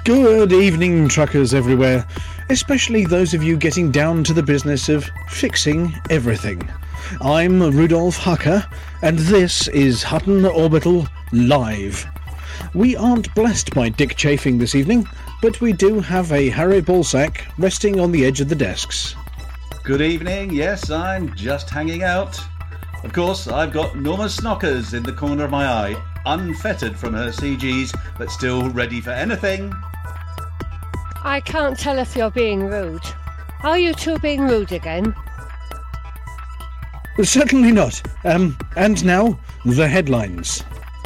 Good evening, truckers everywhere, especially those of you getting down to the business of fixing everything. I'm Rudolf Hucker, and this is Hutton Orbital Live. We aren't blessed by Dick Chafing this evening, but we do have a Harry Ballsack resting on the edge of the desks. Good evening, yes, I'm just hanging out. Of course, I've got Norma Snockers in the corner of my eye, unfettered from her CGs, but still ready for anything. I can't tell if you're being rude. Are you two being rude again? Certainly not. And now, the headlines.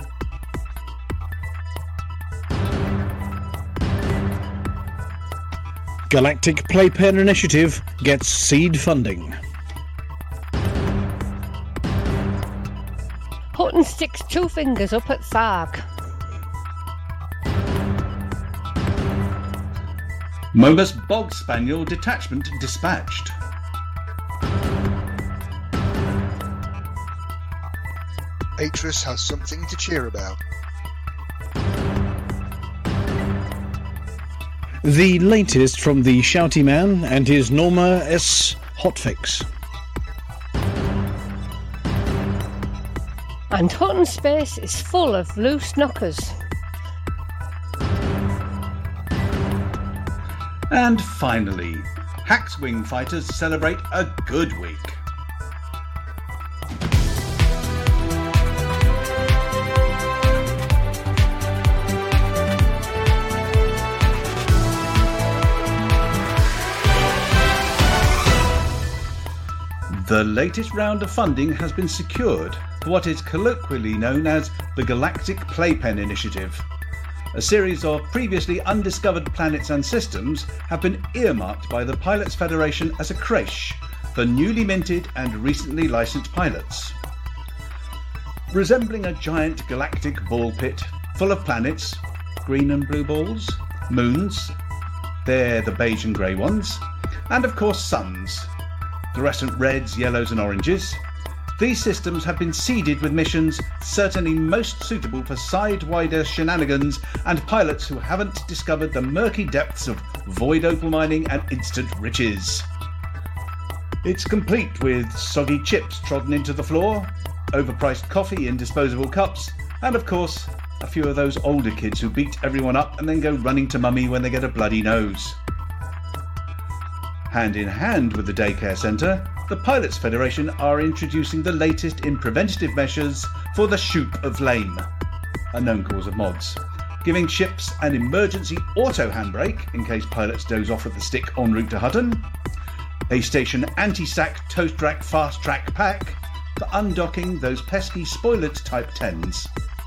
Galactic Playpen Initiative gets seed funding. Hutton sticks 2 fingers up at Tharg. Momus Bog Spaniel Detachment dispatched. Atris has something to cheer about. The latest from the Shouty Man and his Norma S. hotfix. And Hutton space is full of loose knockers. And finally, Hack's Wing fighters celebrate a good week. The latest round of funding has been secured for what is colloquially known as the Galactic Playpen Initiative. A series of previously undiscovered planets and systems have been earmarked by the Pilots Federation as a creche for newly minted and recently licensed pilots. Resembling a giant galactic ball pit full of planets, green and blue balls, moons, they're the beige and grey ones, and of course suns, fluorescent reds, yellows and oranges. These systems have been seeded with missions certainly most suitable for sidewinder shenanigans and pilots who haven't discovered the murky depths of void opal mining and instant riches. It's complete with soggy chips trodden into the floor, overpriced coffee in disposable cups, and of course, a few of those older kids who beat everyone up and then go running to mummy when they get a bloody nose. Hand in hand with the daycare centre, the Pilots Federation are introducing the latest in preventative measures for the Shoop of Lame, a known cause of mods, giving ships an emergency auto handbrake in case pilots doze off at the stick en route to Hutton, a station anti-sack toast rack fast track pack for undocking those pesky spoiled Type 10s.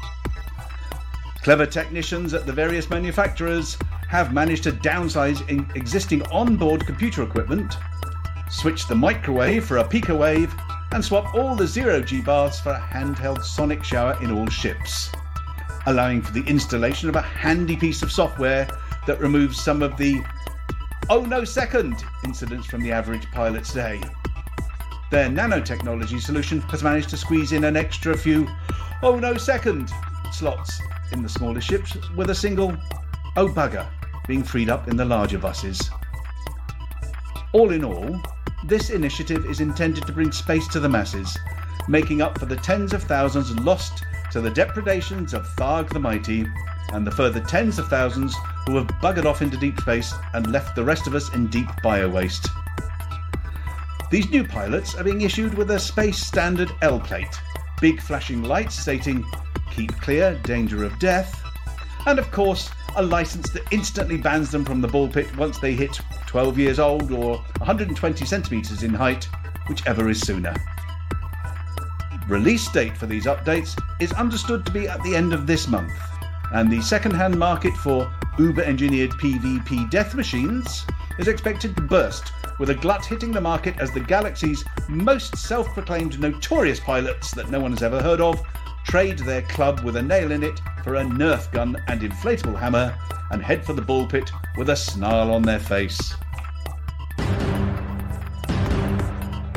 Clever technicians at the various manufacturers have managed to downsize existing on-board computer equipment, switch the microwave for a pico wave, and swap all the zero-G baths for a handheld sonic shower in all ships, allowing for the installation of a handy piece of software that removes some of the "oh no second" incidents from the average pilot's day. Their nanotechnology solution has managed to squeeze in an extra few "oh no second" slots in the smaller ships, with a single "oh bugger" being freed up in the larger buses. All in all, this initiative is intended to bring space to the masses, making up for the tens of thousands lost to the depredations of Tharg the Mighty, and the further tens of thousands who have buggered off into deep space and left the rest of us in deep bio-waste. These new pilots are being issued with a space standard L plate, big flashing lights stating "keep clear, danger of death", and of course a license that instantly bans them from the ball pit once they hit 12 years old or 120 centimetres in height, whichever is sooner. Release date for these updates is understood to be at the end of this month, and the second-hand market for uber-engineered PvP death machines is expected to burst, with a glut hitting the market as the galaxy's most self-proclaimed notorious pilots that no one has ever heard of trade their club with a nail in it for a Nerf gun and inflatable hammer and head for the ball pit with a snarl on their face.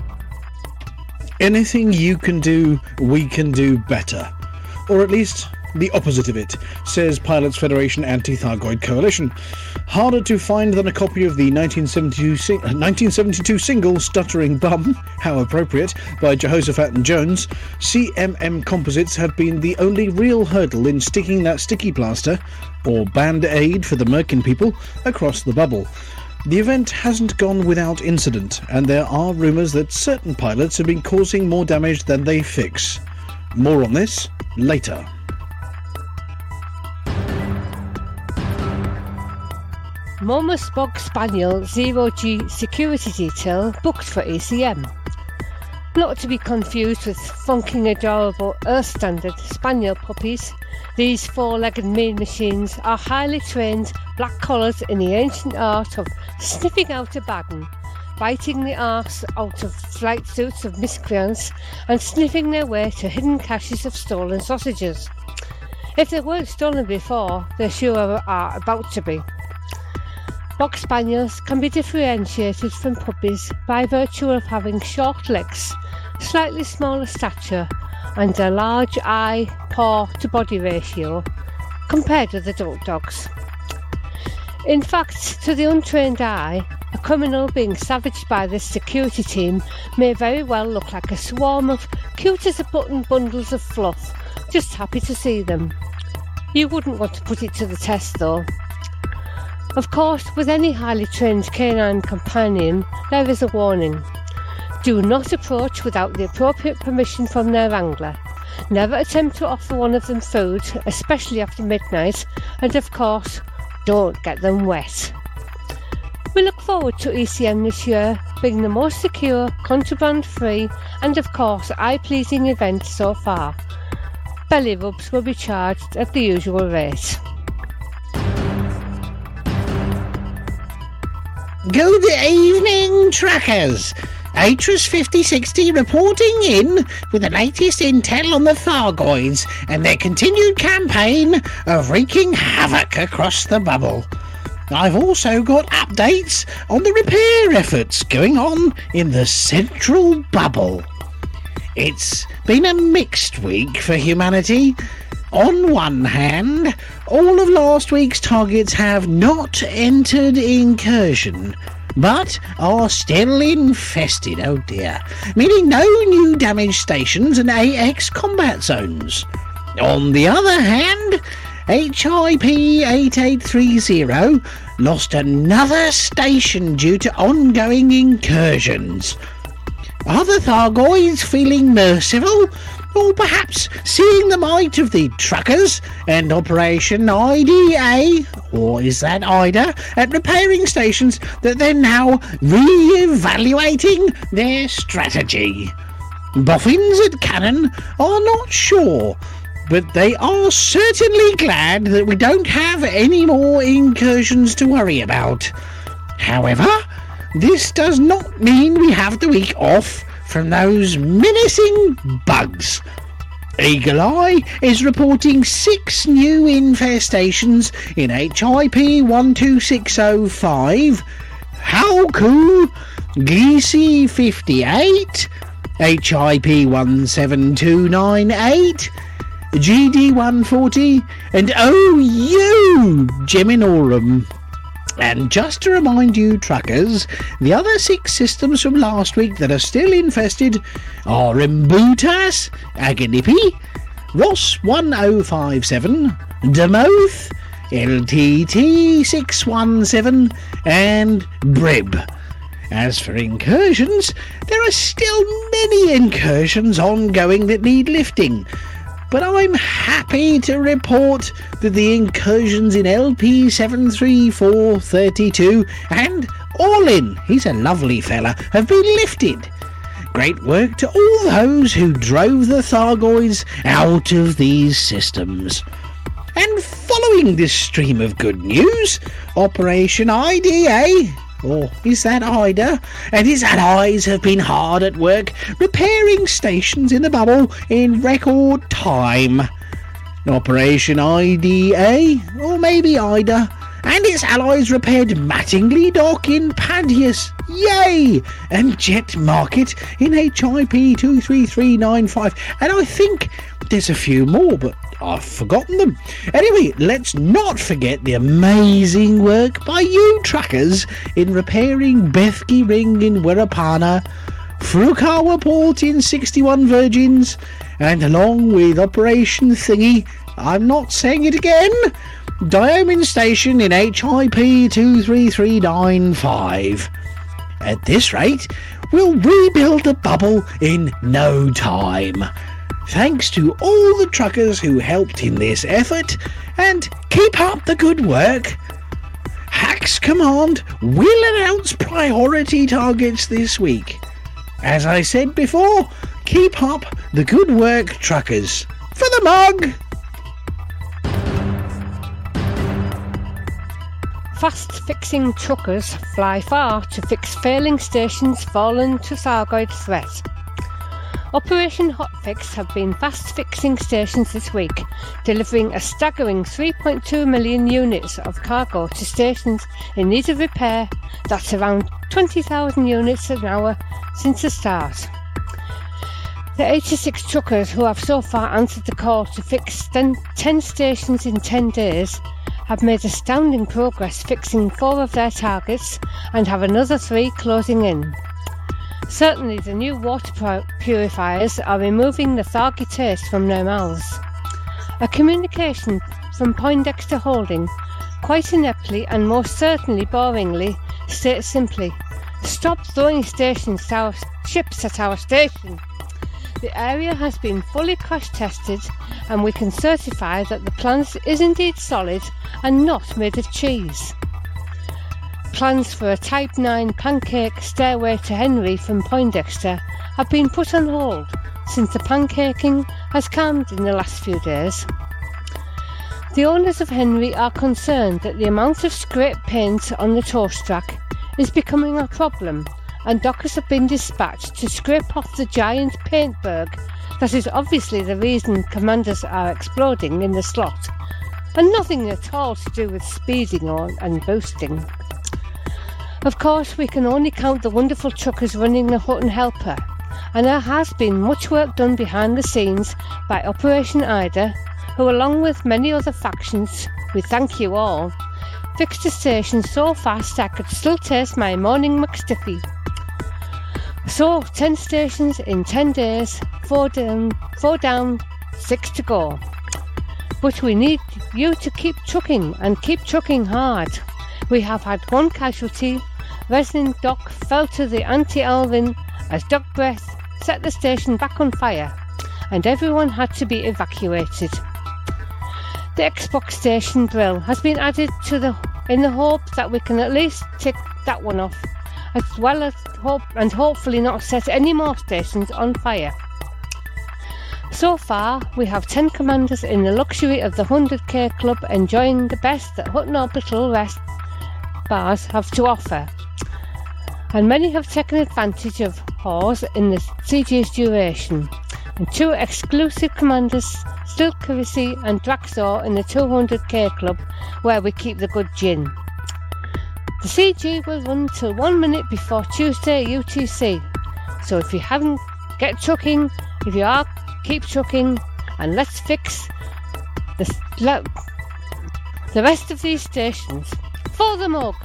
Anything you can do, we can do better. Or at least the opposite of it, says Pilots Federation Anti-Thargoid Coalition. Harder to find than a copy of the 1972 single Stuttering Bum, how appropriate, by Jehoshaphat and Jones, CMM Composites have been the only real hurdle in sticking that sticky plaster, or Band-Aid for the Merkin people, across the bubble. The event hasn't gone without incident, and there are rumours that certain pilots have been causing more damage than they fix. More on this later. Monmouth Bog Spaniel 0G security detail booked for ACM. Not to be confused with funking adorable Earth Standard Spaniel puppies, these four-legged main machines are highly trained black collars in the ancient art of sniffing out a baggin, biting the arse out of flight suits of miscreants and sniffing their way to hidden caches of stolen sausages. If they weren't stolen before, they sure are about to be. Bog Spaniels can be differentiated from puppies by virtue of having short legs, slightly smaller stature and a large eye-paw to body ratio compared with adult dogs. In fact, to the untrained eye, a criminal being savaged by this security team may very well look like a swarm of cute-as-a-button bundles of fluff, just happy to see them. You wouldn't want to put it to the test though. Of course, with any highly trained canine companion, there is a warning. Do not approach without the appropriate permission from their wrangler. Never attempt to offer one of them food, especially after midnight, and of course, don't get them wet. We look forward to ECM this year being the most secure, contraband-free, and of course eye-pleasing event so far. Belly rubs will be charged at the usual rate. Good evening, trackers. Atris 5060 reporting in with the latest intel on the Thargoids and their continued campaign of wreaking havoc across the bubble. I've also got updates on the repair efforts going on in the central bubble. It's been a mixed week for humanity. On one hand, all of last week's targets have not entered incursion, but are still infested, oh dear, meaning no new damage stations and AX combat zones. On the other hand, HIP 8830 lost another station due to ongoing incursions. Are the Thargoids feeling merciful? Or perhaps seeing the might of the truckers and Operation IDA, or is that IDA, at repairing stations that they're now re-evaluating their strategy? Boffins at Cannon are not sure, but they are certainly glad that we don't have any more incursions to worry about. However, this does not mean we have the week off from those menacing bugs. Eagle Eye is reporting 6 new infestations in HIP 12605, Hauku, Gliese 58, HIP 17298, GD 140, and OU Geminorum. And just to remind you, truckers, the other 6 systems from last week that are still infested are Imbutas, Aganipi, Ross 1057, Demoth, LTT 617, and Brib. As for incursions, there are still many incursions ongoing that need lifting, but I'm happy to report that the incursions in LP 73432 and Orlin, he's a lovely fella, have been lifted. Great work to all those who drove the Thargoids out of these systems. And following this stream of good news, Operation IDA, or is that IDA, and his allies have been hard at work repairing stations in the bubble in record time. Operation IDA, or maybe IDA, and its allies repaired Mattingly Dock in Padius, yay, and Jet Market in HIP 23395, and I think there's a few more, but I've forgotten them. Anyway, let's not forget the amazing work by you truckers in repairing Bethke Ring in Wirrapana, Frukawa Port in 61 Virgins, and along with Operation Thingy, I'm not saying it again, Diamond Station in HIP 23395. At this rate, we'll rebuild the bubble in no time. Thanks to all the truckers who helped in this effort, and keep up the good work. Hack's Command will announce priority targets this week. As I said before, keep up the good work, truckers. For the mug! Fast-fixing truckers fly far to fix failing stations fallen to Thargoid threat. Operation Hotfix have been fast-fixing stations this week, delivering a staggering 3.2 million units of cargo to stations in need of repair. That's around 20,000 units an hour since the start. The 86 truckers who have so far answered the call to fix 10 stations in 10 days have made astounding progress fixing 4 of their targets and have another 3 closing in. Certainly the new water purifiers are removing the thargy taste from their mouths. A communication from Poindexter Holding, quite ineptly and most certainly boringly, states simply, "Stop throwing ships at our station." The area has been fully crash tested and we can certify that the plant is indeed solid and not made of cheese. Plans for a Type 9 pancake stairway to Henry from Poindexter have been put on hold since the pancaking has calmed in the last few days. The owners of Henry are concerned that the amount of scraped paint on the toast rack is becoming a problem, and dockers have been dispatched to scrape off the giant paintberg that is obviously the reason commanders are exploding in the slot, and nothing at all to do with speeding and boosting. Of course, we can only count the wonderful truckers running the Hutton Helper, and there has been much work done behind the scenes by Operation Ida, who along with many other factions, we thank you all, fixed the station so fast I could still taste my morning McStiffy. So, 10 stations in 10 days, 4 down, 6 to go. But we need you to keep trucking and keep trucking hard. We have had 1 casualty. Resident Doc fell to the anti-Alvin as Doc Breath set the station back on fire, and everyone had to be evacuated. The Xbox station drill has been added in the hope that we can at least tick that one off, as well as hopefully not set any more stations on fire. So far, we have 10 commanders in the luxury of the 100k club enjoying the best that Hutton Orbital rest bars have to offer, and many have taken advantage of Hawes in the siege's duration, and 2 exclusive commanders, Stilkerisi and Draxor, in the 200k club where we keep the good gin. The CG will run till 1 minute before Tuesday UTC, so if you haven't, get trucking. If you are, keep trucking, and let's fix the rest of these stations. For the mug!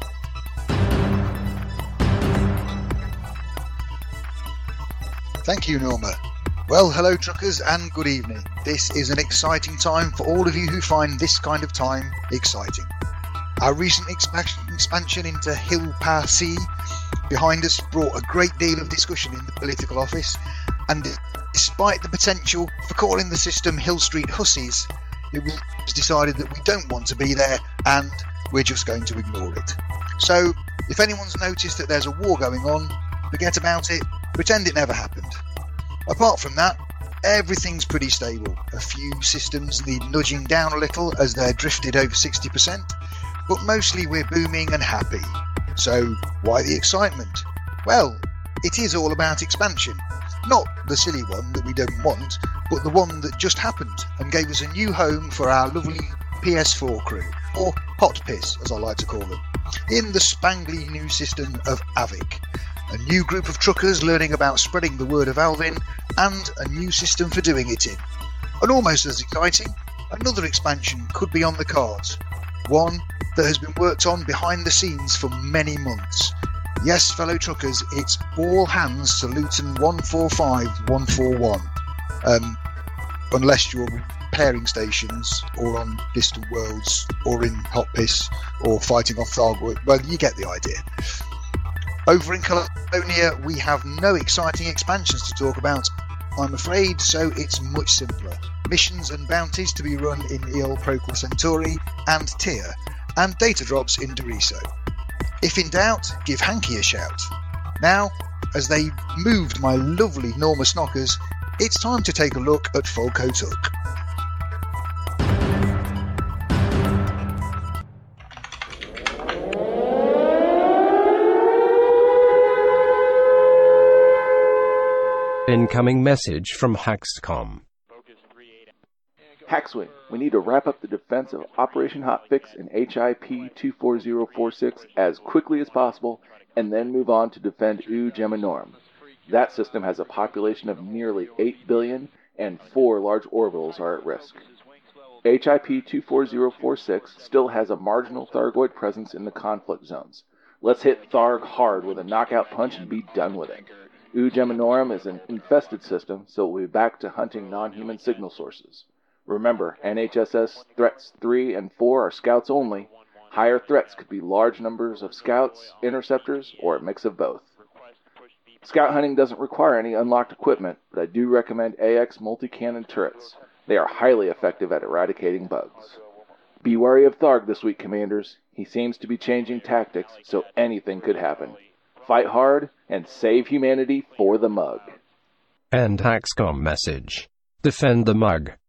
Thank you, Norma. Well, hello truckers and good evening. This is an exciting time for all of you who find this kind of time exciting. Our recent expansion into Hill Pa Si behind us brought a great deal of discussion in the political office, and despite the potential for calling the system Hill Street Hussies, it was decided that we don't want to be there and we're just going to ignore it. So, if anyone's noticed that there's a war going on, forget about it, pretend it never happened. Apart from that, everything's pretty stable. A few systems need nudging down a little as they're drifted over 60%, but mostly we're booming and happy. So, why the excitement? Well, it is all about expansion. Not the silly one that we don't want, but the one that just happened and gave us a new home for our lovely PS4 crew, or Hot Piss as I like to call them, in the spangly new system of Avic. A new group of truckers learning about spreading the word of Alvin, and a new system for doing it in. And almost as exciting, another expansion could be on the cards. One that has been worked on behind the scenes for many months. Yes, fellow truckers, it's all hands to Luton 145141. Unless you're repairing stations, or on distant worlds, or in hot piss, or fighting off Thargoid. Well, you get the idea. Over in Colonia, we have no exciting expansions to talk about, I'm afraid, so it's much simpler. Missions and bounties to be run in EOL Procul Centauri and Tyr, and data drops in Doriso. If in doubt, give Hanky a shout. Now, as they moved my lovely Norma Snockers, it's time to take a look at Folco Tuck. Incoming message from Haxcom. Hackswing, we need to wrap up the defense of Operation Hotfix in HIP 24046 as quickly as possible, and then move on to defend U Geminorum. That system has a population of nearly 8 billion, and 4 large orbitals are at risk. HIP 24046 still has a marginal Thargoid presence in the conflict zones. Let's hit Tharg hard with a knockout punch and be done with it. U Geminorum is an infested system, so we'll be back to hunting non-human signal sources. Remember, NHSS threats 3 and 4 are scouts only. Higher threats could be large numbers of scouts, interceptors, or a mix of both. Scout hunting doesn't require any unlocked equipment, but I do recommend AX multi-cannon turrets. They are highly effective at eradicating bugs. Be wary of Tharg this week, Commanders. He seems to be changing tactics, so anything could happen. Fight hard and save humanity for the mug. And Haxcom message. Defend the mug.